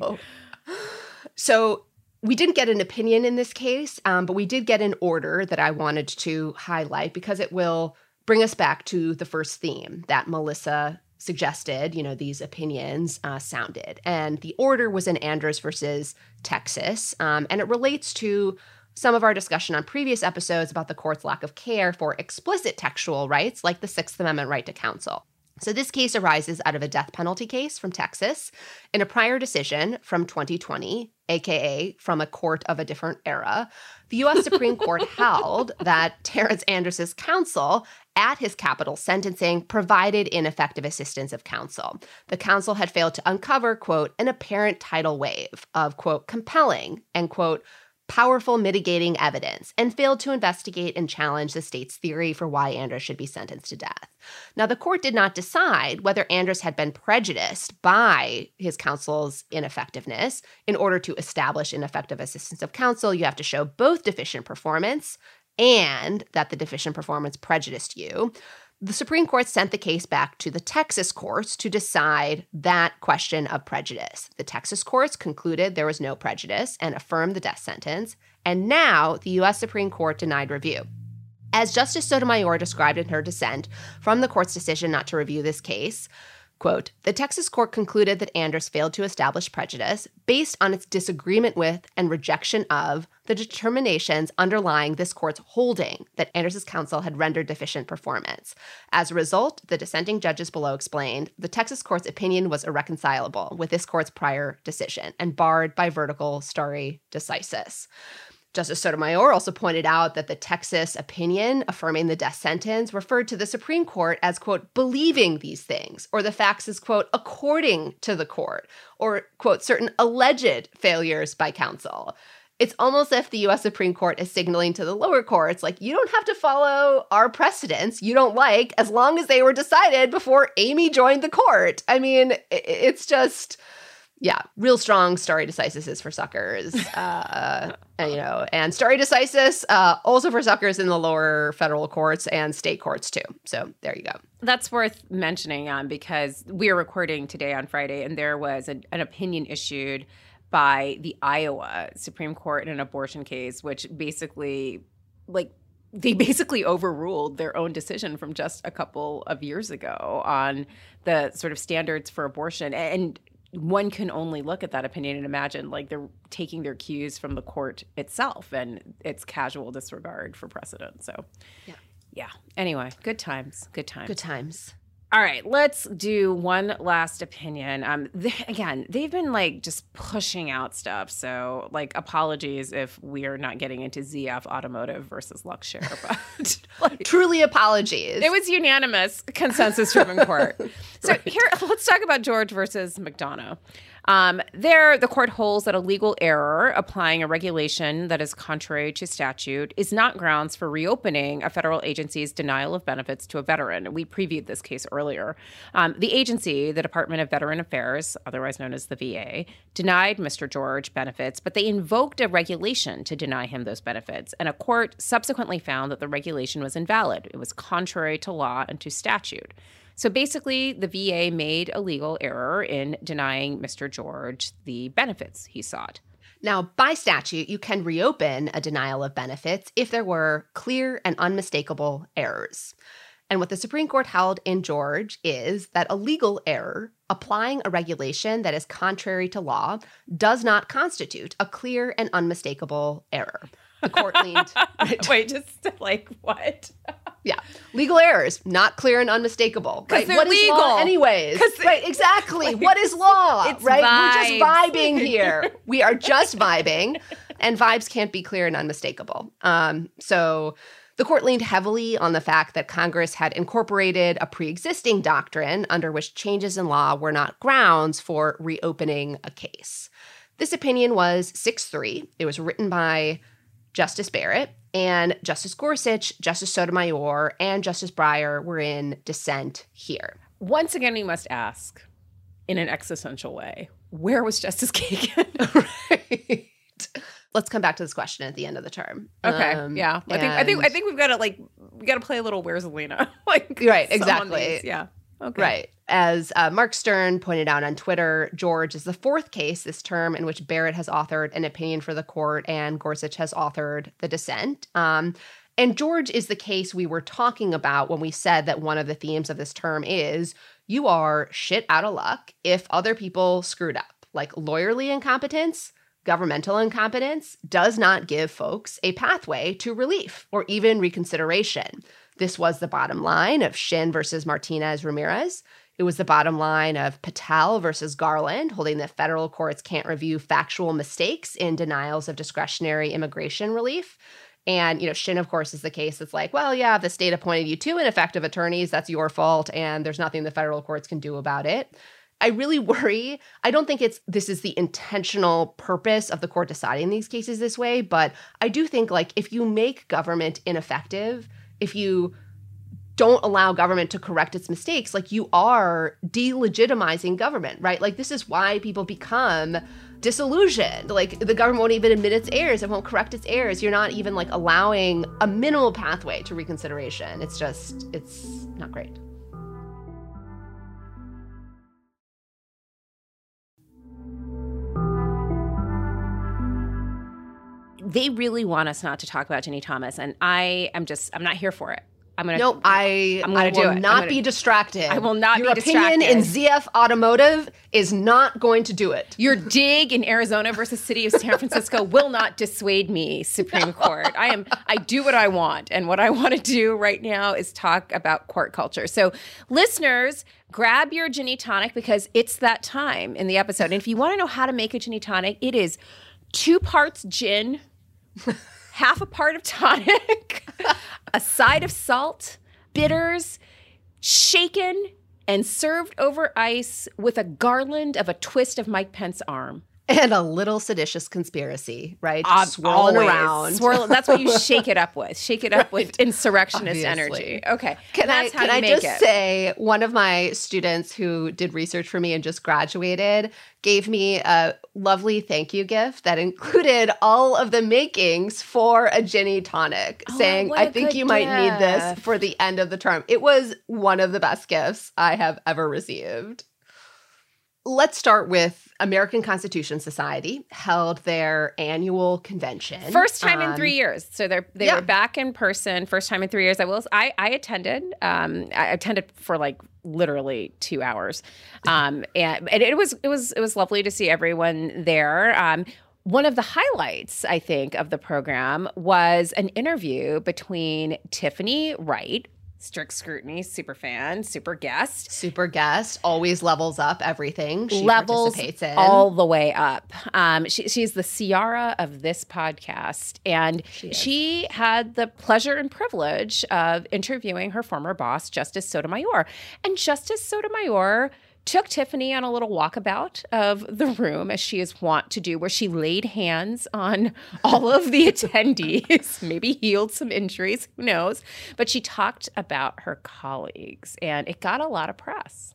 So we didn't get an opinion in this case, um, but we did get an order that I wanted to highlight because it will bring us back to the first theme that Melissa suggested, you know, these opinions uh, sounded. And the order was in Andrus versus Texas, um, and it relates to some of our discussion on previous episodes about the court's lack of care for explicit textual rights, like the Sixth Amendment right to counsel. So this case arises out of a death penalty case from Texas in a prior decision from twenty twenty, aka from a court of a different era. The U S Supreme Court held that Terrence Andrus's counsel at his capital sentencing provided ineffective assistance of counsel. The counsel had failed to uncover, quote, an apparent tidal wave of, quote, compelling and, quote, powerful mitigating evidence, and failed to investigate and challenge the state's theory for why Andrus should be sentenced to death. Now, the court did not decide whether Andrus had been prejudiced by his counsel's ineffectiveness. In order to establish ineffective assistance of counsel, you have to show both deficient performance and that the deficient performance prejudiced you. The Supreme Court sent the case back to the Texas courts to decide that question of prejudice. The Texas courts concluded there was no prejudice and affirmed the death sentence, and now the U S Supreme Court denied review. As Justice Sotomayor described in her dissent from the court's decision not to review this case, quote, the Texas court concluded that Andrus failed to establish prejudice based on its disagreement with and rejection of the determinations underlying this court's holding that Andrus's counsel had rendered deficient performance. As a result, the dissenting judges below explained, the Texas court's opinion was irreconcilable with this court's prior decision and barred by vertical stare decisis. Justice Sotomayor also pointed out that the Texas opinion affirming the death sentence referred to the Supreme Court as, quote, believing these things, or the facts as, quote, according to the court, or, quote, certain alleged failures by counsel. It's almost as if the U S Supreme Court is signaling to the lower courts, like, you don't have to follow our precedents you don't like as long as they were decided before Amy joined the court. I mean, it's just... Yeah, real strong stare decisis for suckers, uh, and, you know, and stare decisis uh, also for suckers in the lower federal courts and state courts too. So there you go. That's worth mentioning um, because we are recording today on Friday, and there was a, an opinion issued by the Iowa Supreme Court in an abortion case, which basically, like, they basically overruled their own decision from just a couple of years ago on the sort of standards for abortion. And one can only look at that opinion and imagine, like, they're taking their cues from the court itself and its casual disregard for precedent. So, yeah. Yeah. Anyway, good times. Good times. Good times. All right, let's do one last opinion. Um, they, again, they've been like just pushing out stuff. So, like, apologies if we are not getting into Z F Automotive versus Luxshare, but like, truly apologies. It was unanimous, consensus-driven court. So right. Here, let's talk about George versus McDonough. Um, there, the court holds that a legal error applying a regulation that is contrary to statute is not grounds for reopening a federal agency's denial of benefits to a veteran. We previewed this case earlier. Um, the agency, the Department of Veteran Affairs, otherwise known as the V A, denied Mister George benefits, but they invoked a regulation to deny him those benefits, and a court subsequently found that the regulation was invalid. It was contrary to law and to statute. So basically, the V A made a legal error in denying Mister George the benefits he sought. Now, by statute, you can reopen a denial of benefits if there were clear and unmistakable errors. And what the Supreme Court held in George is that a legal error applying a regulation that is contrary to law does not constitute a clear and unmistakable error. The court leaned. Right. Wait, just like what? Yeah. Legal errors, not clear and unmistakable. Right? They're What is legal. law anyways? Right, exactly. Like, what is law? it's Right? vibes. We're just vibing here. We are just vibing, and vibes can't be clear and unmistakable. Um, so the court leaned heavily on the fact that Congress had incorporated a pre-existing doctrine under which changes in law were not grounds for reopening a case. This opinion was six three. It was written by Justice Barrett, and Justice Gorsuch, Justice Sotomayor, and Justice Breyer were in dissent here. Once again, we must ask, in an existential way, where was Justice Kagan? Right. Let's come back to this question at the end of the term. Okay, Um, yeah, I think I think I think we've got to like we got to play a little Where's Alina? Like Right, some on exactly. these. Yeah. Okay. Right. As uh, Mark Stern pointed out on Twitter, George is the fourth case this term in which Barrett has authored an opinion for the court and Gorsuch has authored the dissent. Um, and George is the case we were talking about when we said that one of the themes of this term is you are shit out of luck if other people screwed up. Like lawyerly incompetence, governmental incompetence does not give folks a pathway to relief or even reconsideration. This was the bottom line of Shin versus Martinez Ramirez. It was the bottom line of Patel versus Garland, holding that federal courts can't review factual mistakes in denials of discretionary immigration relief. And, you know, Shin, of course, is the case that's like, well, yeah, the state appointed you two ineffective attorneys. That's your fault. And there's nothing the federal courts can do about it. I really worry. I don't think it's this is the intentional purpose of the court deciding these cases this way. But I do think, like, if you make government ineffective, if you don't allow government to correct its mistakes, like you are delegitimizing government, right? Like this is why people become disillusioned. Like the government won't even admit its errors. It won't correct its errors. You're not even like allowing a minimal pathway to reconsideration. It's just, it's not great. They really want us not to talk about Ginni Thomas, and I am just, I'm not here for it. I'm gonna. No, I, I'm gonna I do will it. not gonna, be distracted. I will not Your be opinion distracted. in Z F Automotive is not going to do it. Your dig in Arizona versus City of San Francisco will not dissuade me, Supreme Court. I am. I do what I want, and what I want to do right now is talk about court culture. So, listeners, grab your Ginni Tonic because it's that time in the episode. And if you want to know how to make a Ginni Tonic, it is two parts gin, half a part of tonic, a side of salt, bitters, shaken and served over ice with a garland of a twist of Mike Pence's arm. And a little seditious conspiracy, right? Uh, Swirling always. around. Swirl, that's what you shake it up with. Shake it up Right. with insurrectionist Obviously. energy. Okay. Can I, that's how can you I make just it. say, one of my students who did research for me and just graduated gave me a lovely thank you gift that included all of the makings for a Ginni Tonic, Oh, saying, what I a think good you might need this gift. for the end of the term. It was one of the best gifts I have ever received. Let's start with American Constitution Society held their annual convention. First time in Um, three years. So they're they yeah. were back in person. First time in three years. I will. I I attended. Um, I attended for like literally two hours. Um, and, and it was it was it was lovely to see everyone there. Um, one of the highlights, I think, of the program was an interview between Tiffany Wright, Strict Scrutiny super fan, super guest. Super guest, always levels up everything she Levels participates in. all the way up. Um, she, she's the Ciara of this podcast. And She she, is. had the pleasure and privilege of interviewing her former boss, Justice Sotomayor. And Justice Sotomayor took Tiffany on a little walkabout of the room, as she is wont to do, where she laid hands on all of the attendees, maybe healed some injuries, who knows. But she talked about her colleagues, and it got a lot of press.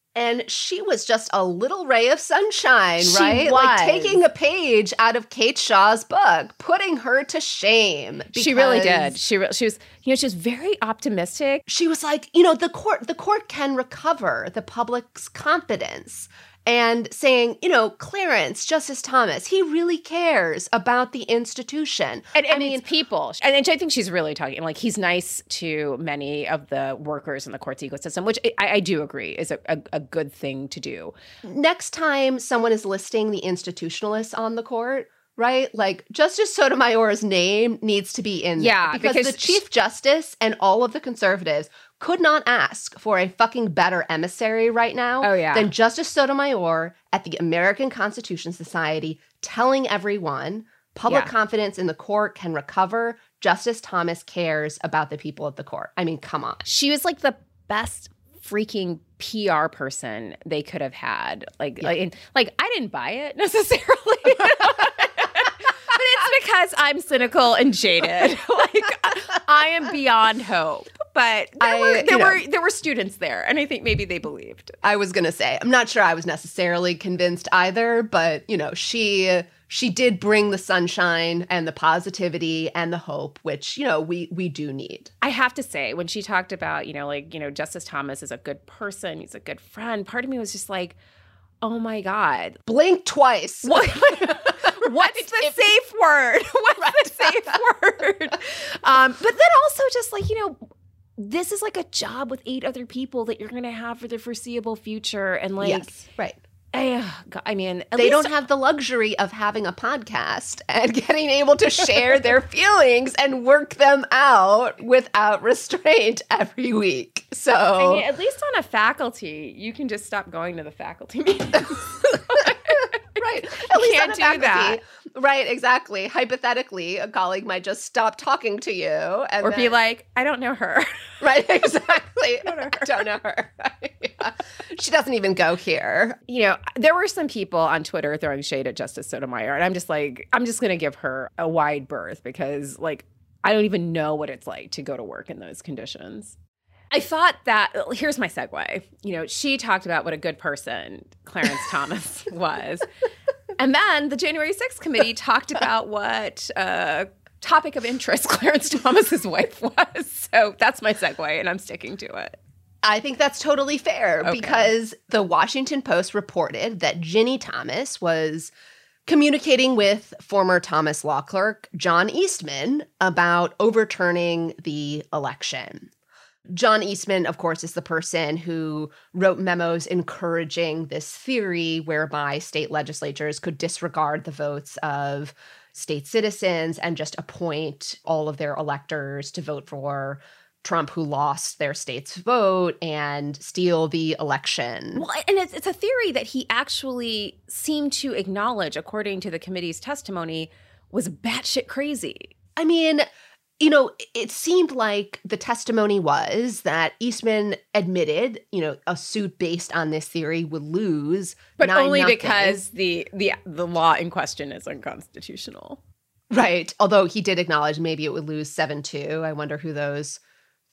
And she was just a little ray of sunshine, She right? was. Like taking a page out of Kate Shaw's book, putting her to shame. She really because did. She re- she was, you know, she was very optimistic. She was like, you know, the court the court can recover the public's confidence. And saying, you know, Clarence, Justice Thomas, he really cares about the institution. And, and I mean, it's people. And, and I think she's really talking, like, he's nice to many of the workers in the court's ecosystem, which I, I do agree is a, a, a good thing to do. next time someone is listing the institutionalists on the court, right? Like, Justice Sotomayor's name needs to be in Yeah, there. Because, because the Chief Justice and all of the conservatives could not ask for a fucking better emissary right now Oh, yeah. than Justice Sotomayor at the American Constitution Society telling everyone public Yeah. confidence in the court can recover. Justice Thomas cares about the people of the court. I mean, come on. She was like the best freaking P R person they could have had. Like, Yeah. like, and, like I didn't buy it necessarily. But it's because I'm cynical and jaded. Like, I am beyond hope. But there, I- were, there you know. were there were students there, and I think maybe they believed. I was going to say, I'm not sure I was necessarily convinced either, but, you know, she she did bring the sunshine and the positivity and the hope, which, you know, we we do need. I have to say, when she talked about, you know, like, you know, Justice Thomas is a good person, he's a good friend, part of me was just like, oh my God. Blink twice. What, what's the If- safe word? What's the safe word? Um, but then also just like, you know, this is like a job with eight other people that you're going to have for the foreseeable future. And like, Yes, right. eh, God, I mean, at They least don't have the luxury of having a podcast and getting able to share their feelings and work them out without restraint every week. So I mean, at least on a faculty, you can just stop going to the faculty meetings. right. At least can't on a do faculty. that. Right, exactly. Hypothetically, a colleague might just stop talking to you and Or be then- like, I don't know her. right, exactly. Don't know her. Yeah. She doesn't even go here. You know, there were some people on Twitter throwing shade at Justice Sotomayor, and I'm just like, I'm just going to give her a wide berth because, like, I don't even know what it's like to go to work in those conditions. I thought that, here's my segue. You know, she talked about what a good person Clarence Thomas was. And then the January sixth committee talked about what uh, topic of interest Clarence Thomas's wife was. So that's my segue, and I'm sticking to it. I think that's totally fair Okay. because the Washington Post reported that Ginny Thomas was communicating with former Thomas law clerk John Eastman about overturning the election. John Eastman, of course, is the person who wrote memos encouraging this theory whereby state legislatures could disregard the votes of state citizens and just appoint all of their electors to vote for Trump, who lost their state's vote, and steal the election. Well, and it's, it's a theory that he actually seemed to acknowledge, according to the committee's testimony, was batshit crazy. I mean, you know, it seemed like the testimony was that Eastman admitted, you know, a suit based on this theory would lose, But nine only nothing. because the, the the law in question is unconstitutional. Right. Although he did acknowledge maybe it would lose seven two. I wonder who those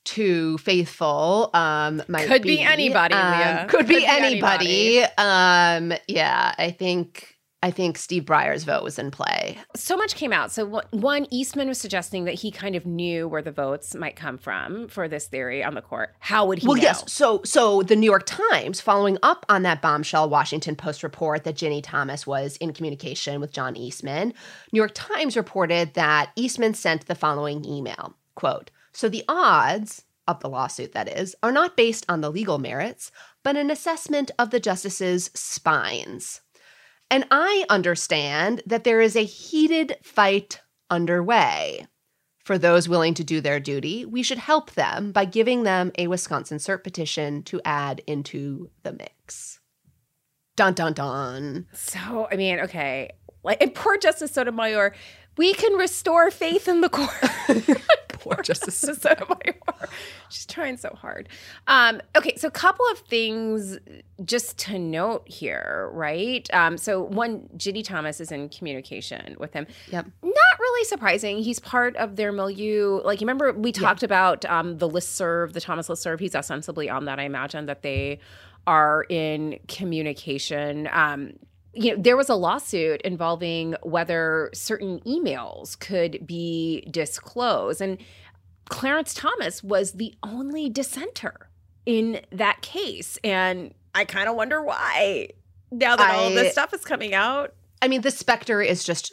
two faithful um might Could be anybody, Um, Leah. Could, be, Could be anybody. Um yeah, I think I think Steve Breyer's vote was in play. So much came out. So wh- one, Eastman was suggesting that he kind of knew where the votes might come from for this theory on the court. How would he Well, know? yes. So, so the New York Times, following up on that bombshell Washington Post report that Ginny Thomas was in communication with John Eastman, New York Times reported that Eastman sent the following email, quote, "So the odds of the lawsuit, that is, are not based on the legal merits, but an assessment of the justices' spines. And I understand that there is a heated fight underway. For those willing to do their duty, we should help them by giving them a Wisconsin cert petition to add into the mix." Dun, dun, dun. So, I mean, okay. Like, and poor Justice Sotomayor, we can restore faith in the court. Poor Justice Sotomayor. She's trying so hard. Um, okay, so a couple of things just to note here, right? Um, so one, Ginny Thomas is in communication with him. Yep. Not really surprising. He's part of their milieu. Like, you remember we talked about um, the listserv, the Thomas listserv. He's ostensibly on that, I imagine, that they are in communication. Um, you know, there was a lawsuit involving whether certain emails could be disclosed. And Clarence Thomas was the only dissenter in that case. And I kind of wonder why, now that I, all this stuff is coming out. I mean, the specter is just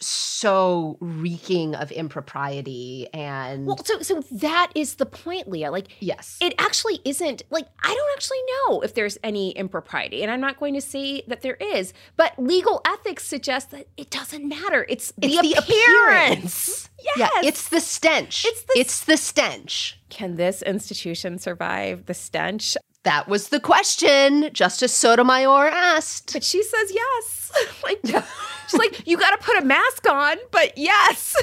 so reeking of impropriety. And well, so so that is the point, Leah. Like, yes, it actually isn't, like, I don't actually know if there's any impropriety, and I'm not going to say that there is, but legal ethics suggests that it doesn't matter. It's, it's the, the appearance. appearance. Yes. Yeah, it's the stench. It's the, it's the stench. Can this institution survive the stench? That was the question Justice Sotomayor asked. But she says yes. Like, she's like, you got to put a mask on, but yes.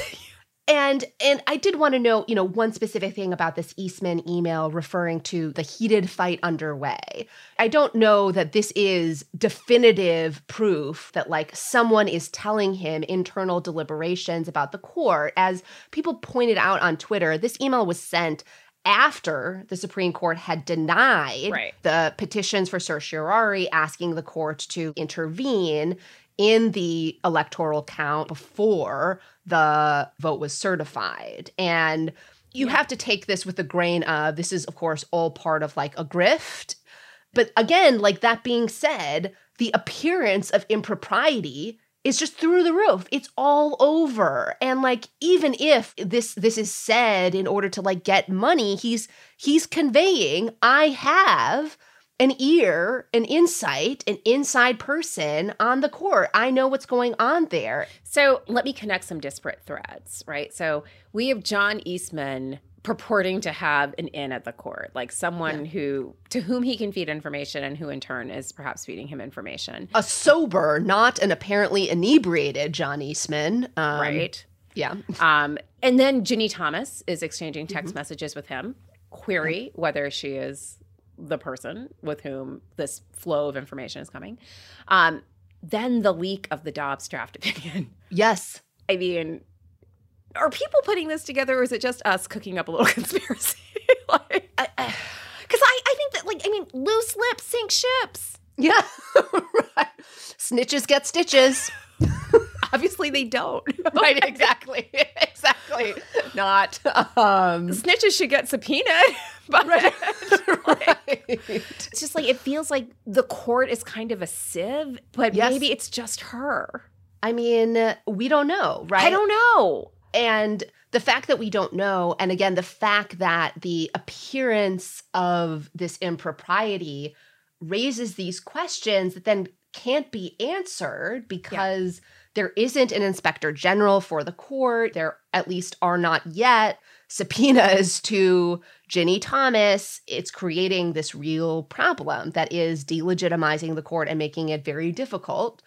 And and I did want to know, you know, one specific thing about this Eastman email referring to the heated fight underway. I don't know that this is definitive proof that, like, someone is telling him internal deliberations about the court. As people pointed out on Twitter, this email was sent after the Supreme Court had denied right. the petitions for certiorari asking the court to intervene in the electoral count before the vote was certified. And you yeah. have to take this with a grain of, this is, of course, all part of like a grift. But again, like, that being said, the appearance of impropriety is just through the roof. It's all over. And like, even if this this is said in order to like get money, he's he's conveying, I have an ear, an insight, an inside person on the court. I know what's going on there. So let me connect some disparate threads, right? So we have John Eastman purporting to have an in at the court, like someone yeah. who to whom he can feed information and who in turn is perhaps feeding him information. A sober, not an apparently inebriated John Eastman. Um, right. Yeah. Um, and then Ginny Thomas is exchanging text mm-hmm. messages with him. Query mm-hmm. whether she is the person with whom this flow of information is coming. Um, then the leak of the Dobbs draft opinion. Yes. I mean, are people putting this together, or is it just us cooking up a little conspiracy? Like, I, I, Cause I, I think that, like, I mean, loose lips sink ships. Yeah. Right. Snitches get stitches. Obviously they don't. Right, exactly. Exactly. Not. Um, Snitches should get subpoenaed. But right. Like, right. It's just like, it feels like the court is kind of a sieve, but yes. maybe it's just her. I mean, we don't know, right? I don't know. And the fact that we don't know, and again, the fact that the appearance of this impropriety raises these questions that then can't be answered because yeah. there isn't an inspector general for the court. There at least are not yet subpoenas to Ginny Thomas. It's creating this real problem that is delegitimizing the court and making it very difficult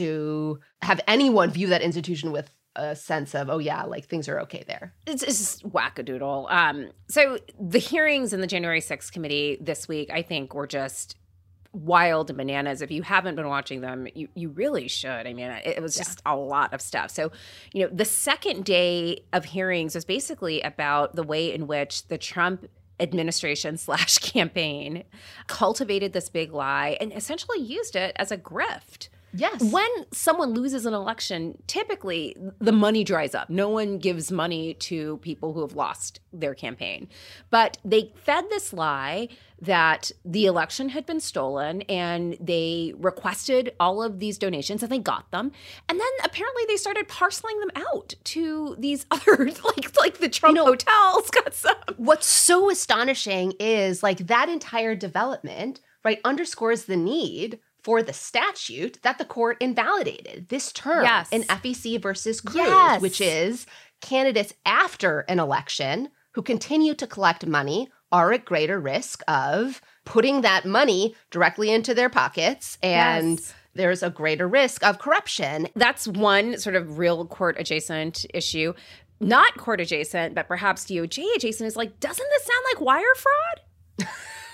to have anyone view that institution with a sense of, oh yeah, like things are okay there. It's, it's just wackadoodle. Um, so the hearings in the January sixth committee this week, I think, were just wild and bananas. If you haven't been watching them, you you really should. I mean, it, it was just yeah. a lot of stuff. So, you know, the second day of hearings was basically about the way in which the Trump administration slash campaign cultivated this big lie and essentially used it as a grift. Yes. When someone loses an election, typically the money dries up. No one gives money to people who have lost their campaign. But they fed this lie that the election had been stolen, and they requested all of these donations, and they got them. And then apparently they started parceling them out to these other, like, like the Trump you know, hotels got some. What's so astonishing is, like, that entire development, right, underscores the need for the statute that the court invalidated this term yes. in F E C versus Cruz, yes. which is candidates after an election who continue to collect money are at greater risk of putting that money directly into their pockets, and yes. there's a greater risk of corruption. That's one sort of real court-adjacent issue. Not court-adjacent, but perhaps D O J-adjacent is like, doesn't this sound like wire fraud?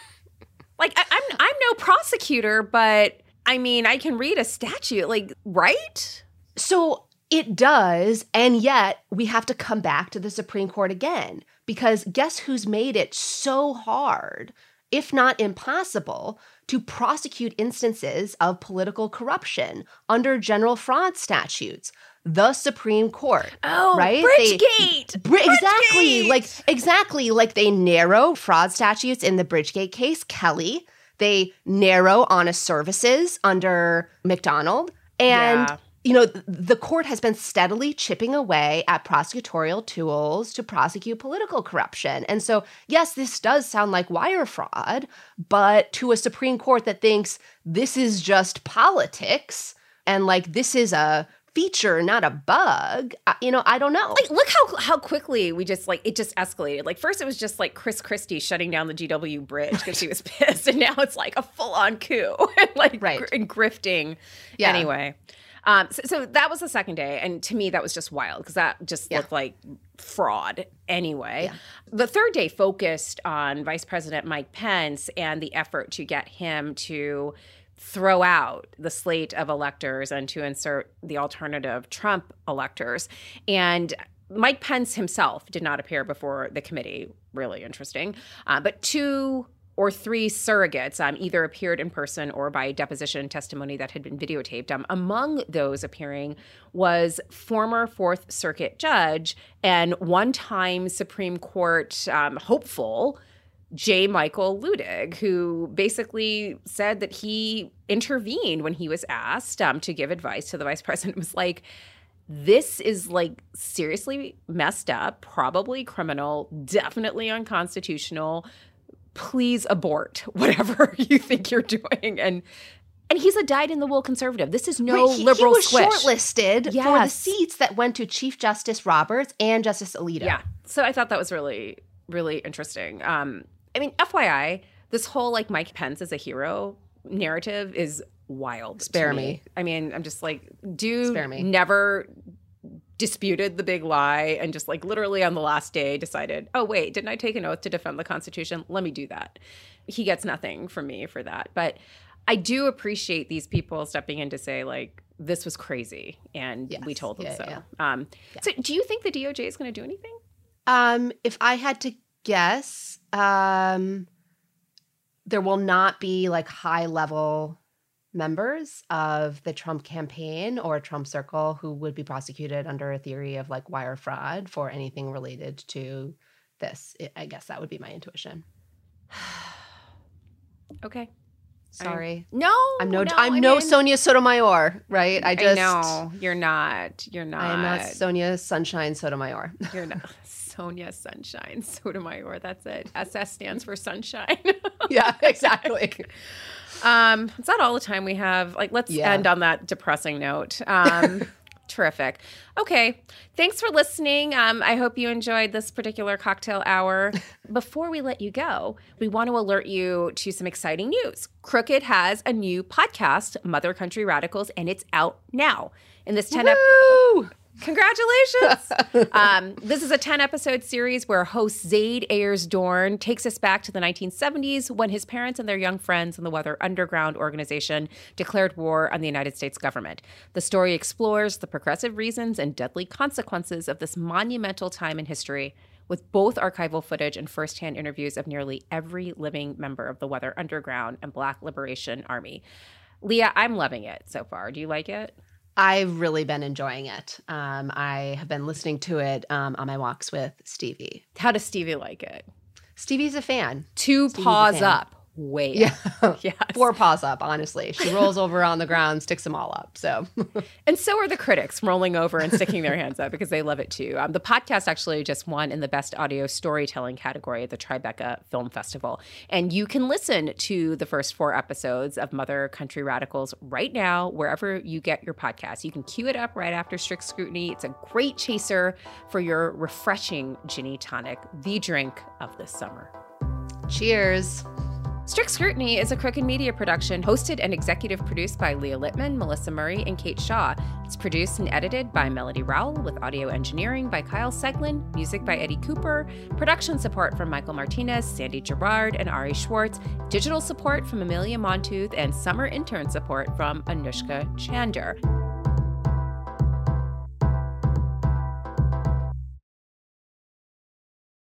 Like, I, I'm I'm no prosecutor, but I mean, I can read a statute, like, right? So it does, and yet we have to come back to the Supreme Court again, because guess who's made it so hard if not impossible, to prosecute instances of political corruption under general fraud statutes. The Supreme Court. Oh, right? Bridgegate! They, br- exactly. Bridgegate! Like, exactly. Like they narrow fraud statutes in the Bridgegate case, Kelly. They narrow honest services under McDonald. And, Yeah. you know, th- the court has been steadily chipping away at prosecutorial tools to prosecute political corruption. And so, yes, this does sound like wire fraud, but to a Supreme Court that thinks this is just politics and like this is a feature, not a bug, I- you know, I don't know. Like, look how how quickly we just like it just escalated. Like first it was just like Chris Christie shutting down the G W bridge because he was pissed, and now it's like a full on coup and like Right. gr- and grifting. Yeah. Anyway, um, so, so that was the second day, and to me that was just wild because that just Yeah. looked like fraud. Anyway, Yeah. the third day focused on Vice President Mike Pence and the effort to get him to throw out the slate of electors and to insert the alternative Trump electors. And Mike Pence himself did not appear before the committee. Really interesting. Uh, but two or three surrogates um, either appeared in person or by deposition testimony that had been videotaped. Um, among those appearing was former Fourth Circuit judge and one-time Supreme Court um, hopeful J. Michael Ludig, who basically said that he intervened when he was asked um, to give advice to the vice president. It was like, this is like seriously messed up, probably criminal, definitely unconstitutional. Please abort whatever you think you're doing. And and he's a dyed-in-the-wool conservative. This is no Right, he, liberal he was squish. shortlisted for the Yes. seats that went to Chief Justice Roberts and Justice Alito. Yeah. So I thought that was really, really interesting. Um, I mean, F Y I, this whole like Mike Pence as a hero narrative is wild. to Spare me. me. I mean, I'm just like, dude Spare me. never disputed the big lie and just like literally on the last day decided, oh, wait, didn't I take an oath to defend the Constitution? Let me do that. He gets nothing from me for that. But I do appreciate these people stepping in to say like, this was crazy. And Yes. we told them Yeah, so. yeah. Um, So do you think the D O J is going to do anything? Um, if I had to guess, um, there will not be like high level members of the Trump campaign or Trump circle who would be prosecuted under a theory of like wire fraud for anything related to this. I I guess that would be my intuition. Okay. Sorry. No, I'm no, no I'm I no mean- Sonia Sotomayor, right? I just, I know you're not. You're not. I am not Sonia Sunshine Sotomayor. You're not. Sonia Sunshine Sotomayor. That's it. S S stands for sunshine. Yeah, exactly. um, is that all the time we have? Like, let's Yeah. end on that depressing note. Um, terrific. Okay. Thanks for listening. Um, I hope you enjoyed this particular cocktail hour. Before we let you go, we want to alert you to some exciting news. Crooked has a new podcast, Mother Country Radicals, and it's out now. In this ten episode. Woo! Congratulations. um, this is a ten-episode series where host Zaid Ayers-Dorn takes us back to the nineteen seventies when his parents and their young friends in the Weather Underground organization declared war on the United States government. The story explores the progressive reasons and deadly consequences of this monumental time in history, with both archival footage and firsthand interviews of nearly every living member of the Weather Underground and Black Liberation Army. Leah, I'm loving it so far. Do you like it? I've really been enjoying it. Um, I have been listening to it um, on my walks with Stevie. How does Stevie like it? Stevie's a fan. Two Stevie's a paws fan. up. Wait. Yeah. Yes. Four paws up, honestly. She rolls over on the ground, sticks them all up. So, And so are the critics rolling over and sticking their hands up because they love it too. Um, the podcast actually just won in the Best Audio Storytelling category at the Tribeca Film Festival. And you can listen to the first four episodes of Mother Country Radicals right now, wherever you get your podcasts. You can queue it up right after Strict Scrutiny. It's a great chaser for your refreshing Ginny Tonic, the drink of this summer. cheers. Strict Scrutiny is a Crooked Media production, hosted and executive produced by Leah Littman, Melissa Murray, and Kate Shaw. It's produced and edited by Melody Rowell, with audio engineering by Kyle Seglin, music by Eddie Cooper, production support from Michael Martinez, Sandy Gerard, and Ari Schwartz, digital support from Amelia Montooth, and summer intern support from Anushka Chander.